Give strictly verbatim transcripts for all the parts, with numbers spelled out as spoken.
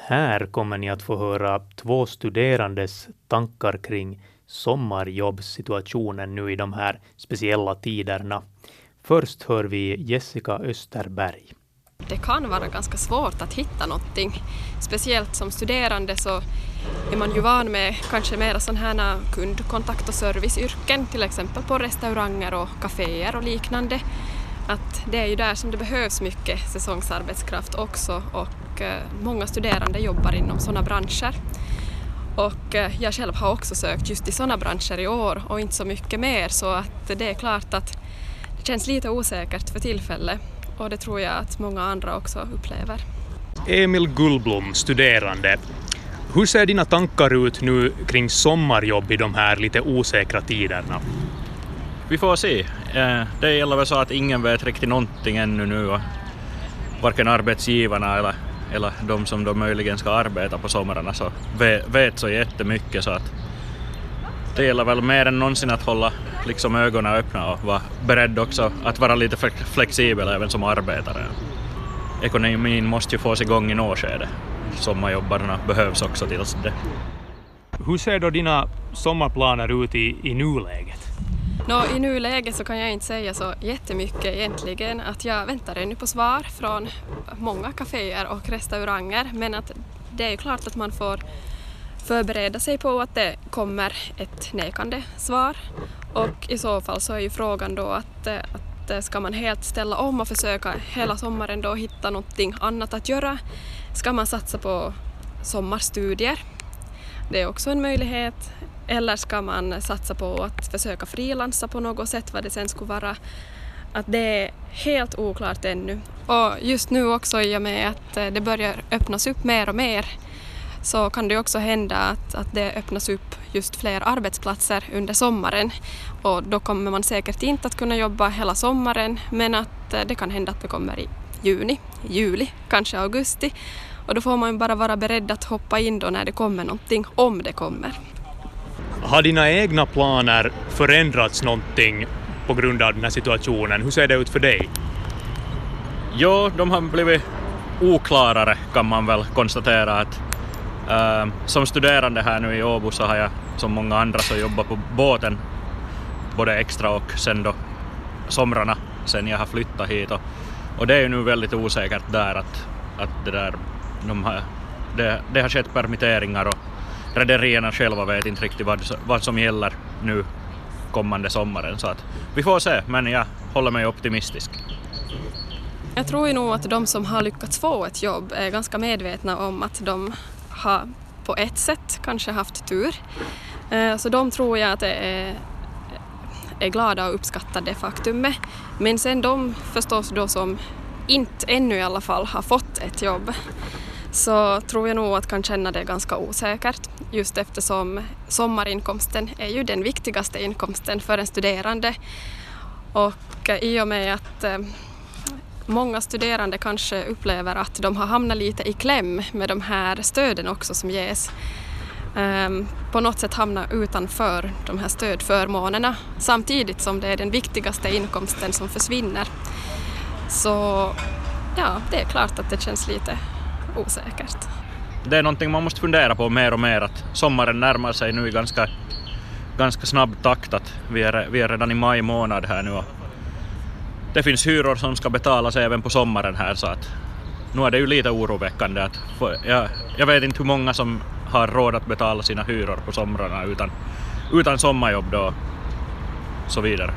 Här kommer ni att få höra två studerandes tankar kring sommarjobbssituationen nu i de här speciella tiderna. Först hör vi Jessica Österberg. Det kan vara ganska svårt att hitta någonting. Speciellt som studerande så är man ju van med kanske mera sådana här kundkontakt- och serviceyrken, till exempel på restauranger och kaféer och liknande. Att det är ju där som det behövs mycket säsongsarbetskraft också, och eh, många studerande jobbar inom sådana branscher. Och eh, jag själv har också sökt just i sådana branscher i år och inte så mycket mer, så att det är klart att det känns lite osäkert för tillfället, och det tror jag att många andra också upplever. Emil Gullblom, studerande. Hur ser dina tankar ut nu kring sommarjobb i de här lite osäkra tiderna? Vi får se. Det gäller väl så att ingen vet riktigt någonting ännu nu, och varken arbetsgivarna eller, eller de som då möjligen ska arbeta på somrarna så vet så jättemycket, så att det gäller väl mer än någonsin att hålla liksom ögonen öppna och vara beredd också att vara lite flexibel även som arbetare. Ekonomin måste ju få sig igång i nårskede. Sommarjobbarna behövs också till det. Hur ser då dina sommarplaner ut i, i nuläget? Nå, i nuläget så kan jag inte säga så jättemycket egentligen. Att jag väntar ännu på svar från många kaféer och restauranger, men att det är klart att man får förbereda sig på att det kommer ett nekande svar, och i så fall så är ju frågan då att, att ska man helt ställa om och försöka hela sommaren då hitta någonting annat att göra? Ska man satsa på sommarstudier? Det är också en möjlighet. Eller ska man satsa på att försöka frilansa på något sätt, vad det sen skulle vara? Att det är helt oklart ännu. Och just nu också i och med att det börjar öppnas upp mer och mer, så kan det också hända att, att det öppnas upp just fler arbetsplatser under sommaren. Och då kommer man säkert inte att kunna jobba hela sommaren, men att det kan hända att det kommer i juni, juli, kanske augusti. Och då får man bara vara beredd att hoppa in då när det kommer någonting, om det kommer. Har dina egna planer förändrats någonting på grund av den här situationen? Hur ser det ut för dig? Jo, de har blivit oklarare kan man väl konstatera. Att, äh, som studerande här nu i Åbo så har jag som många andra så jobbat på båten både extra och sen då somrarna sen jag har flyttat hit. Och, och det är ju nu väldigt osäkert där att, att det, där, de har, det, det har skett permitteringar, och rederierna själva vet inte riktigt vad, vad som gäller nu kommande sommaren, så att vi får se, men jag håller mig optimistisk. Jag tror ju nog att de som har lyckats få ett jobb är ganska medvetna om att de har på ett sätt kanske haft tur. Så de tror jag att det är, är glada och uppskattar det faktumet. Men sen de förstås då som inte ännu i alla fall har fått ett jobb, så tror jag nog att kan känna det ganska osäkert, just eftersom sommarinkomsten är ju den viktigaste inkomsten för en studerande. Och i och med att eh, många studerande kanske upplever att de har hamnat lite i kläm med de här stöden också som ges, eh, på något sätt hamna utanför de här stödförmånerna, samtidigt som det är den viktigaste inkomsten som försvinner. Så ja, det är klart att det känns lite osäkert. Det är någonting man måste fundera på mer och mer, att sommaren närmar sig nu i ganska, ganska snabb takt, att vi är, vi är redan i maj månad här nu, och det finns hyror som ska betalas även på sommaren här, så att nu är det ju lite oroväckande att jag, jag vet inte hur många som har råd att betala sina hyror på somrarna utan, utan sommarjobb då, så vidare.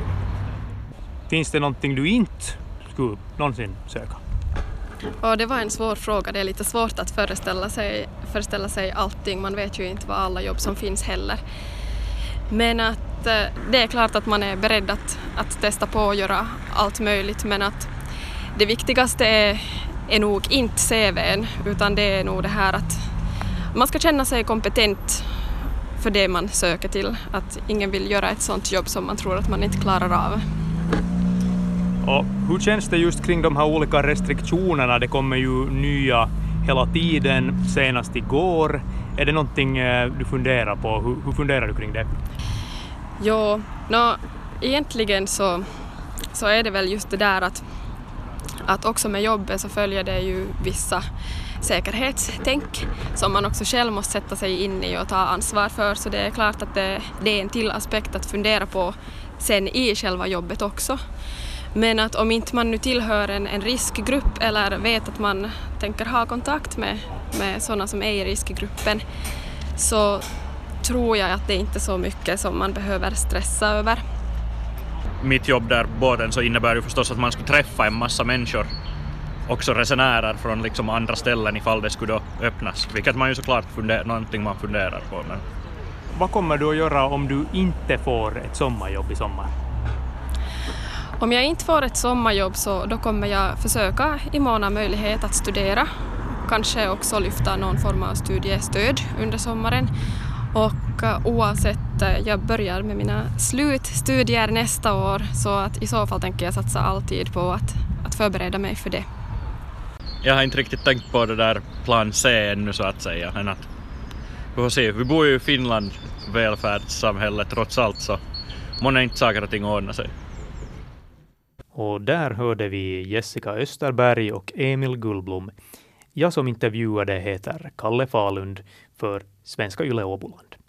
Finns det någonting du inte skulle någonsin söka? Och det var en svår fråga. Det är lite svårt att föreställa sig, föreställa sig allting. Man vet ju inte vad alla jobb som finns heller. Men att eh, det är klart att man är beredd att, att testa på och göra allt möjligt. Men att det viktigaste är, är nog inte C V:n, utan det är nog det här att man ska känna sig kompetent för det man söker till. Att ingen vill göra ett sånt jobb som man tror att man inte klarar av. Och hur känns det just kring de här olika restriktionerna? Det kommer ju nya hela tiden, senast igår. Är det någonting du funderar på? Hur, hur funderar du kring det? Jo, no, egentligen så, så är det väl just det där att, att också med jobbet så följer det ju vissa säkerhetstänk som man också själv måste sätta sig in i och ta ansvar för. Så det är klart att det, det är en till aspekt att fundera på sen i själva jobbet också. Men att om inte man nu tillhör en, en riskgrupp eller vet att man tänker ha kontakt med, med sådana som är i riskgruppen, så tror jag att det inte är så mycket som man behöver stressa över. Mitt jobb där båten så innebär ju förstås att man ska träffa en massa människor, också resenärer från liksom andra ställen ifall det skulle då öppnas, vilket man ju såklart funderar, någonting man funderar på. Men... Vad kommer du att göra om du inte får ett sommarjobb i sommar? Om jag inte får ett sommarjobb så då kommer jag försöka i mån av möjlighet att studera. Kanske också lyfta någon form av studiestöd under sommaren. Och oavsett, jag börjar med mina slutstudier nästa år, så att i så fall tänker jag satsa all tid på att, att förbereda mig för det. Jag har inte riktigt tänkt på det där plan C ännu så att säga. Än att, vi får se, vi bor ju i Finland, välfärdssamhälle trots allt, så månne inte saker och ting ordna sig. Och där hörde vi Jessica Österberg och Emil Gullblom. Jag som intervjuade heter Kalle Falund för Svenska Yle Åboland.